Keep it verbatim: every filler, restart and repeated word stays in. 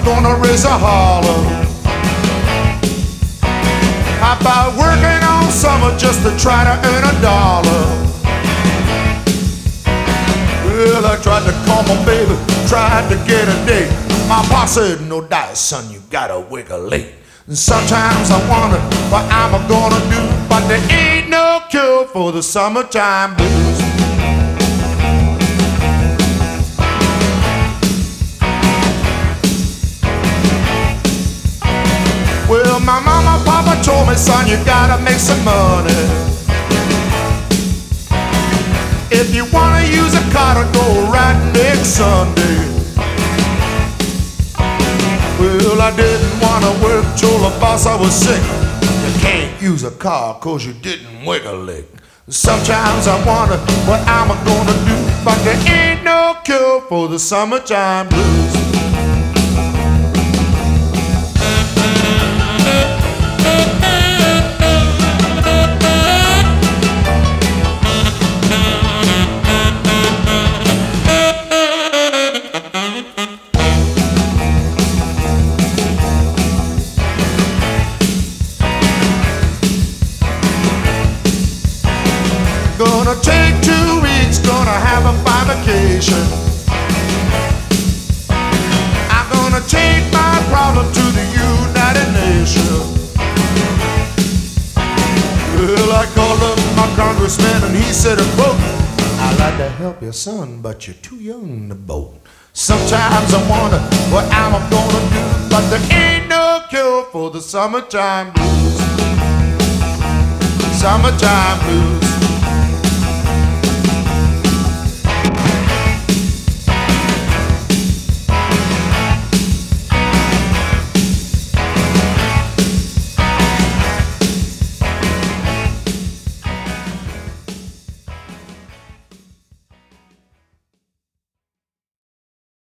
gonna raise a holler? How about working all summer just to try to earn a dollar? Well, I tried to call my baby, tried to get a date. My boss said, no dice, son, you gotta wake her late. And sometimes I wonder what I'm gonna do, but there ain't no cure for the summertime blues. Well, my mama, papa told me, son, you gotta make some money. If you wanna use a car to go right next Sunday. Well, I didn't wanna work, told the boss I was sick. You can't use a car cause you didn't wake a lick. Sometimes I wonder what I'm gonna do, but there ain't no cure for the summertime blues. Gonna take two weeks, gonna have a fine vacation. I'm gonna take my problem to the United Nations. Well, I called up my congressman and he said, quote, I'd like to help you, son, but you're too young to vote. Sometimes I wonder what I'm gonna do, but there ain't no cure for the summertime blues. Summertime blues.